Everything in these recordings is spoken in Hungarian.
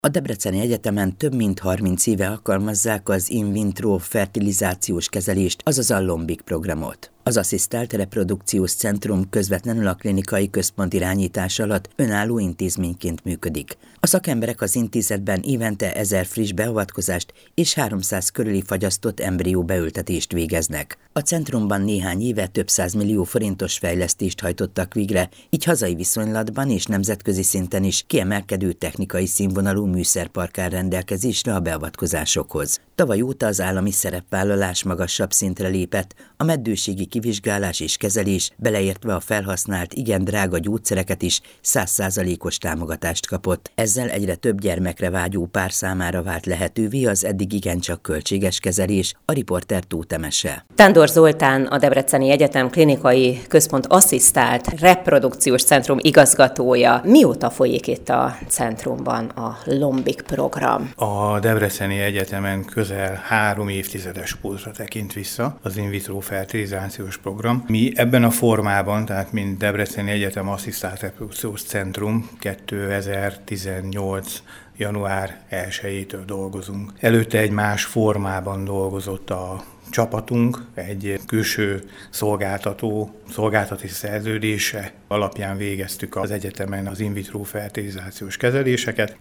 A Debreceni Egyetemen több mint 30 éve alkalmazzák az in vitro fertilizációs kezelést, azaz a Lombik programot. Az asszisztált reprodukciós centrum közvetlenül a klinikai központ irányítása alatt önálló intézményként működik. A szakemberek az intézetben évente 1000 friss beavatkozást és 300 körüli fagyasztott embrió beültetést végeznek. A centrumban néhány éve több 100 millió forintos fejlesztést hajtottak végre, így hazai viszonylatban és nemzetközi szinten is kiemelkedő technikai színvonalú műszerpark áll rendelkezésre a beavatkozásokhoz. Tavaly óta az állami szerepvállalás magasabb szintre lépett, a meddőségi kivizsgálás és kezelés, beleértve a felhasznált igen drága gyógyszereket is 100%-os támogatást kapott. Ezzel egyre több gyermekre vágyó pár számára vált lehetővé az eddig igencsak költséges kezelés, a riporter Tóth Emese. Tándor Zoltán, a Debreceni Egyetem klinikai központ asszisztált reprodukciós centrum igazgatója. Mióta folyik itt a centrumban a Lombik program? A Debreceni Egyetemen közel 3 évtizedes múltra tekint vissza az in vitro fertilizációs program. Mi ebben a formában, tehát mint Debreceni Egyetem asszisztált reprodukciós centrum 2018. január 1-től dolgozunk. Előtte egy más formában dolgozott a csapatunk, egy külső szolgáltati szerződése alapján végeztük az egyetemen az in vitro fertilizációs kezeléseket.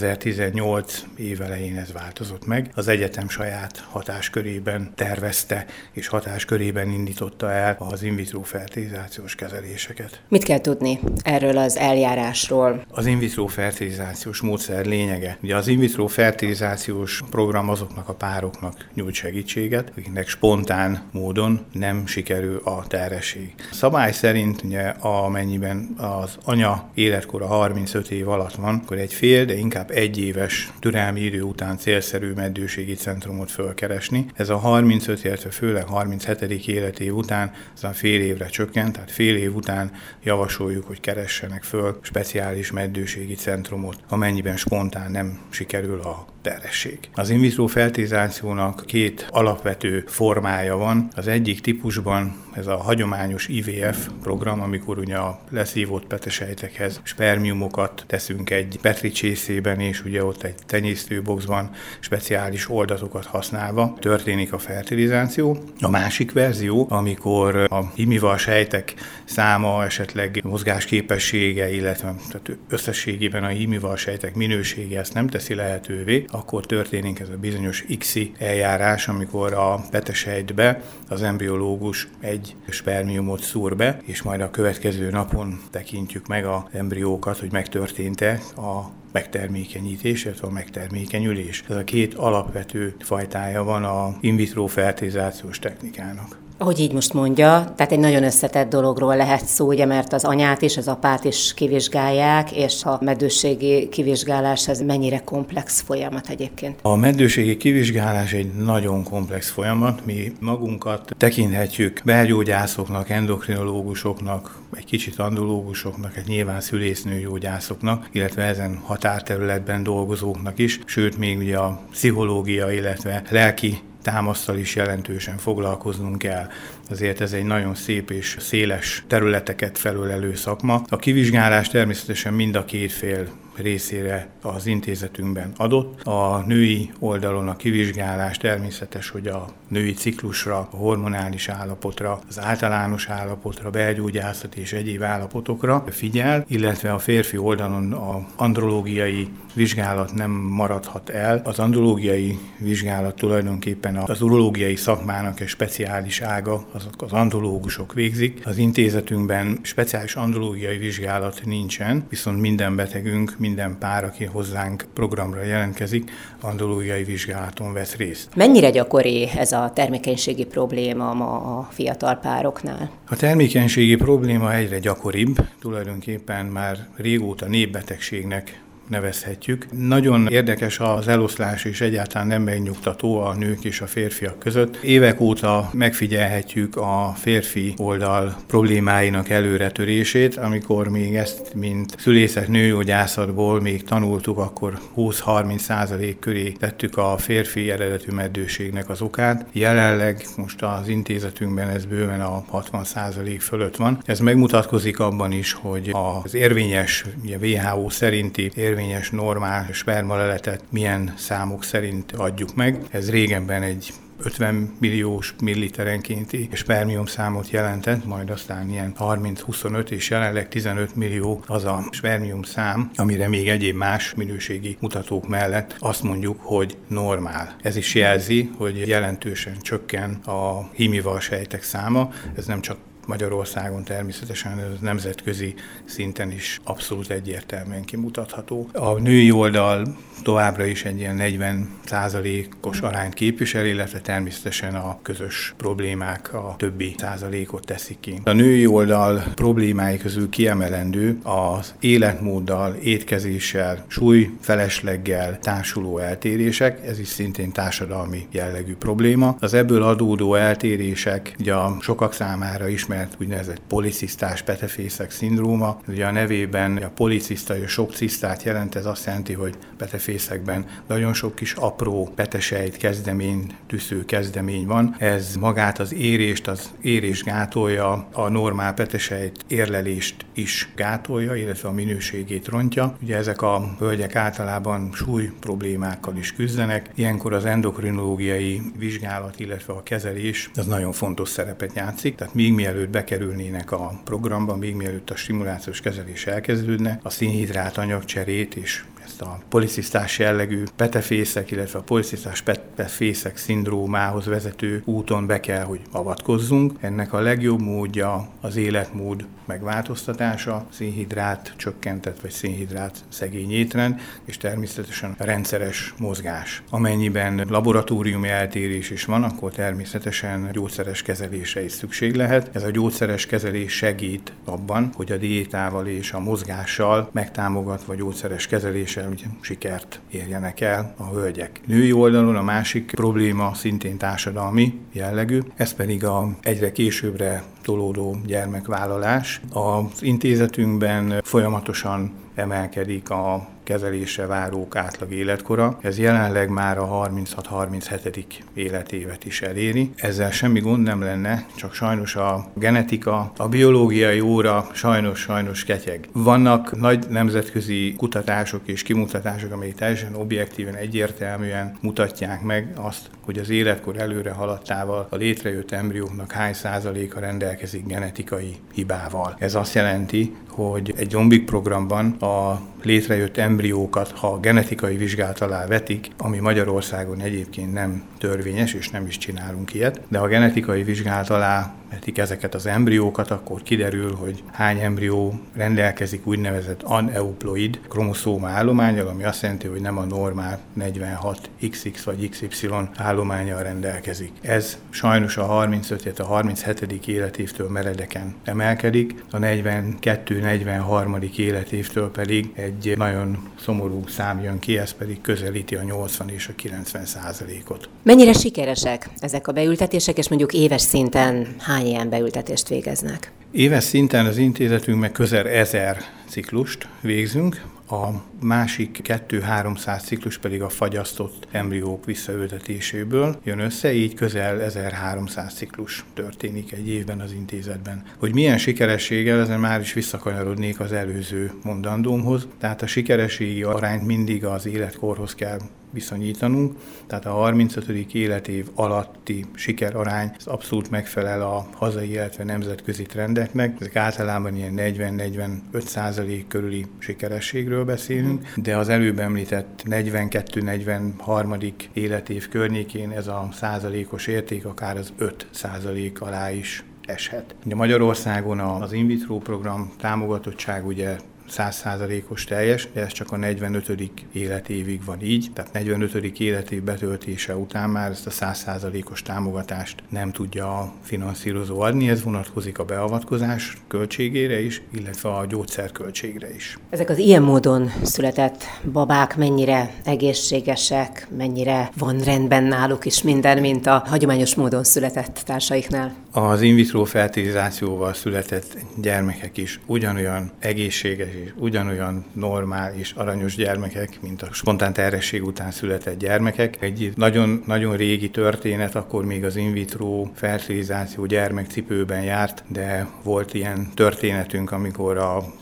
2018 év elején ez változott meg. Az egyetem saját hatáskörében tervezte és hatáskörében indította el az in vitro fertilizációs kezeléseket. Mit kell tudni erről az eljárásról? Az in vitro fertilizációs módszer lényege. Ugye az in vitro fertilizációs program azoknak a pároknak nyújt segítséget, akiknek spontán módon nem sikerül a terhesség. Szabály szerint ugye, amennyiben az anya életkora 35 év alatt van, akkor egy fél, de inkább 1 éves türelmi idő után célszerű meddőségi centrumot fölkeresni. Ez a 35, illetve főleg 37. életév után ez a fél évre csökkent, tehát fél év után javasoljuk, hogy keressenek föl speciális meddőségi centrumot, amennyiben spontán nem sikerül a terhesség. Az in vitro fertilizációnak 2 alapvető formája van. Az egyik típusban ez a hagyományos IVF program, amikor ugye a leszívott petesejtekhez spermiumokat teszünk egy petri csészében, és ugye ott egy tenyésztőboxban speciális oldatokat használva történik a fertilizáció. A másik verzió, amikor a hímival sejtek száma, esetleg mozgásképessége, illetve tehát összességében a hímival sejtek minősége ezt nem teszi lehetővé, akkor történik ez a bizonyos ICSI eljárás, amikor a petesejtbe az embriológus egy spermiumot szúr be, és majd a következő napon tekintjük meg az embriókat, hogy megtörtént-e a megtermékenyítés, illetve a megtermékenyülés. Ez a 2 alapvető fajtája van a in vitro fertilizációs technikának. Ahogy így most mondja, tehát egy nagyon összetett dologról lehet szó, ugye, mert az anyát is, az apát is kivizsgálják, és a meddőségi kivizsgálás ez mennyire komplex folyamat egyébként? A meddőségi kivizsgálás egy nagyon komplex folyamat. Mi magunkat tekinthetjük belgyógyászoknak, endokrinológusoknak, egy kicsit andrológusoknak, egy nyilván szülésznőgyógyászoknak, illetve ezen határterületben dolgozóknak is, sőt még ugye a pszichológia, illetve lelki támasztal is jelentősen foglalkoznunk kell. Azért ez egy nagyon szép és széles területeket felölelő szakma. A kivizsgálás természetesen mind a 2 fél részére az intézetünkben adott. A női oldalon a kivizsgálás természetes, hogy a női ciklusra, a hormonális állapotra, az általános állapotra, belgyógyászati és egyéb állapotokra figyel, illetve a férfi oldalon az andrológiai vizsgálat nem maradhat el. Az andrológiai vizsgálat tulajdonképpen az urológiai szakmának egy speciális ága, azok az andrológusok végzik. Az intézetünkben speciális andrológiai vizsgálat nincsen, viszont minden betegünk, minden pár, aki hozzánk programra jelentkezik, andrológiai vizsgálaton vesz részt. Mennyire gyakori ez a termékenységi probléma ma a fiatal pároknál? A termékenységi probléma egyre gyakoribb, tulajdonképpen már régóta népbetegségnek nevezhetjük. Nagyon érdekes az eloszlás, és egyáltalán nem megnyugtató a nők és a férfiak között. Évek óta megfigyelhetjük a férfi oldal problémáinak előretörését, amikor még ezt, mint szülészek nőgyógyászatból még tanultuk, akkor 20-30% köré tettük a férfi eredetű meddőségnek az okát. Jelenleg most az intézetünkben ez bőven a 60% fölött van. Ez megmutatkozik abban is, hogy az érvényes, WHO szerinti érvényes érvényes, normál spermaleletet milyen számok szerint adjuk meg. Ez régenben egy 50 milliós milliliterenkénti spermium számot jelentett, majd aztán ilyen 30-25 és jelenleg 15 millió az a spermium szám, amire még egyéb más minőségi mutatók mellett azt mondjuk, hogy normál. Ez is jelzi, hogy jelentősen csökken a hímival sejtek száma, ez nem csak Magyarországon természetesen, ez nemzetközi szinten is abszolút egyértelműen kimutatható. A női oldal továbbra is egy ilyen 40%-os arányt képvisel, illetve természetesen a közös problémák a többi százalékot teszik ki. A női oldal problémái közül kiemelendő az életmóddal, étkezéssel, súlyfelesleggel társuló eltérések, ez is szintén társadalmi jellegű probléma. Az ebből adódó eltérések ugye a sokak számára ismert úgynevezett policisztás petefészek szindróma. Ugye a nevében a policiszta, a sok cisztát jelent, ez azt jelenti, hogy petefészekben nagyon sok kis apró petesejt, kezdemény, tüsző kezdemény van. Ez magát az érést gátolja, a normál petesejt érlelést is gátolja, illetve a minőségét rontja. Ugye ezek a hölgyek általában súly problémákkal is küzdenek. Ilyenkor az endokrinológiai vizsgálat, illetve a kezelés az nagyon fontos szerepet játszik. Tehát még mielőtt bekerülnének a programba, még mielőtt a stimulációs kezelés elkezdődne, a szénhidrát anyagcserét és ezt a policisztás jellegű petefészek, illetve a policisztás petefészek szindrómához vezető úton be kell, hogy avatkozzunk. Ennek a legjobb módja az életmód megváltoztatása, szénhidrát csökkentett vagy szénhidrát szegény étrend, és természetesen a rendszeres mozgás. Amennyiben laboratóriumi eltérés is van, akkor természetesen gyógyszeres kezelésre is szükség lehet. Ez a gyógyszeres kezelés segít abban, hogy a diétával és a mozgással megtámogatva gyógyszeres kezeléssel ugye sikert érjenek el a hölgyek. Női oldalon a másik probléma szintén társadalmi jellegű, ez pedig a egyre későbbre tolódó gyermekvállalás. Az intézetünkben folyamatosan emelkedik a kezelésre várók átlag életkora. Ez jelenleg már a 36-37. életévet is eléri. Ezzel semmi gond nem lenne, csak sajnos a genetika, a biológiai óra sajnos ketyeg. Vannak nagy nemzetközi kutatások és kimutatások, amelyek teljesen objektíven, egyértelműen mutatják meg azt, hogy az életkor előre haladtával a létrejött embrióknak hány százaléka rendelkezik genetikai hibával. Ez azt jelenti, hogy egy Lombik programban a létrejött embriókat, ha genetikai vizsgálat alá vetik, ami Magyarországon egyébként nem törvényes, és nem is csinálunk ilyet, de ha genetikai vizsgálat alá vetik ezeket az embriókat, akkor kiderül, hogy hány embrió rendelkezik úgynevezett aneuploid kromoszóma állománnyal, ami azt jelenti, hogy nem a normál 46 XX vagy XY állománnyal rendelkezik. Ez sajnos a 35. a 37. életévtől meredeken emelkedik, a 42-43. életévtől pedig egy nagyon szomorú szám jön ki, ez pedig közelíti a 80 és a 90%-ot. Mennyire sikeresek ezek a beültetések, és mondjuk éves szinten hány ilyen beültetést végeznek? Éves szinten az intézetünkben közel 1000 ciklust végzünk, a másik 200-300 ciklus pedig a fagyasztott embriók visszaültetéséből jön össze, így közel 1300 ciklus történik egy évben az intézetben. Hogy milyen sikerességgel, ezen már is visszakanyarodnék az előző mondandómhoz, tehát a sikerességi arányt mindig az életkorhoz kell viszonyítanunk, tehát a 35. életév alatti sikerarány az abszolút megfelel a hazai, illetve nemzetközi trendeknek. Ezek általában ilyen 40-45% körüli sikerességről beszélünk, de az előbb említett 42-43. életév környékén ez a százalékos érték akár az 5% alá is eshet. Ugye Magyarországon az in vitro program támogatottság ugye 100%-os teljes, de ez csak a 45. életévig van így, tehát 45. életév betöltése után már ezt a 100%-os támogatást nem tudja a finanszírozó adni, ez vonatkozik a beavatkozás költségére is, illetve a gyógyszerköltségre is. Ezek az ilyen módon született babák mennyire egészségesek, mennyire van rendben náluk is minden, mint a hagyományos módon született társaiknál? Az in vitro fertilizációval született gyermekek is ugyanolyan egészséges és ugyanolyan normál és aranyos gyermekek, mint a spontán terhesség után született gyermekek. Egy nagyon régi történet, akkor még az in vitro fertilizáció gyermekcipőben járt, de volt ilyen történetünk, amikor a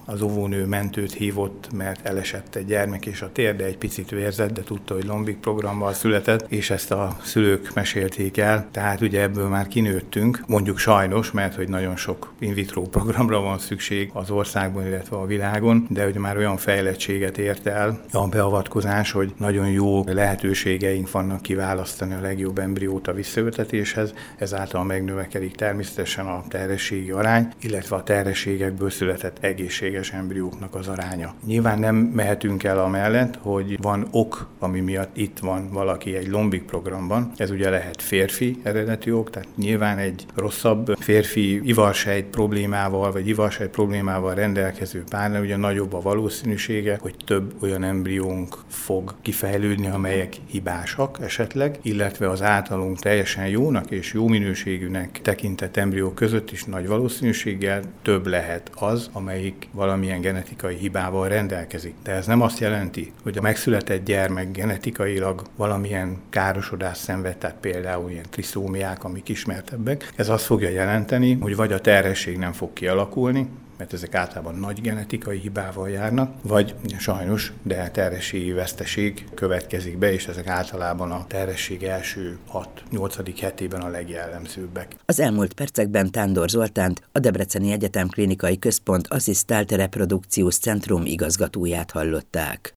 az óvónő mentőt hívott, mert elesett egy gyermek, és a térde egy picit vérzett, de tudta, hogy lombik programmal született, és ezt a szülők mesélték el. Tehát ugye ebből már kinőttünk, mondjuk sajnos, mert hogy nagyon sok in vitro programra van szükség az országban, illetve a világon, de ugye már olyan fejlettséget ért el a beavatkozás, hogy nagyon jó lehetőségeink vannak kiválasztani a legjobb embriót a visszaültetéshez, ezáltal megnövekedik természetesen a terhességi arány, illetve a terhességekből született egészséges embrióknak az aránya. Nyilván nem mehetünk el amellett, hogy van ok, ami miatt itt van valaki egy lombik programban. Ez ugye lehet férfi eredetű ok, tehát nyilván egy rosszabb férfi ivarsejt problémával, vagy ivarsejt problémával rendelkező párnál ugye nagyobb a valószínűsége, hogy több olyan embriónk fog kifejlődni, amelyek hibásak esetleg, illetve az általunk teljesen jónak és jó minőségűnek tekintett embriók között is nagy valószínűséggel több lehet az, amelyik valamilyen genetikai hibával rendelkezik. De ez nem azt jelenti, hogy a megszületett gyermek genetikailag valamilyen károsodást szenved, tehát például ilyen triszómiák, amik ismertebbek. Ez azt fogja jelenteni, hogy vagy a terhesség nem fog kialakulni, mert ezek általában nagy genetikai hibával járnak, vagy sajnos, de terhességi veszteség következik be, és ezek általában a terhesség első 6-8. hetében a legjellemzőbbek. Az elmúlt percekben Tándor Zoltánt, a Debreceni Egyetem Klinikai Központ asszisztált reprodukciós centrum igazgatóját hallották.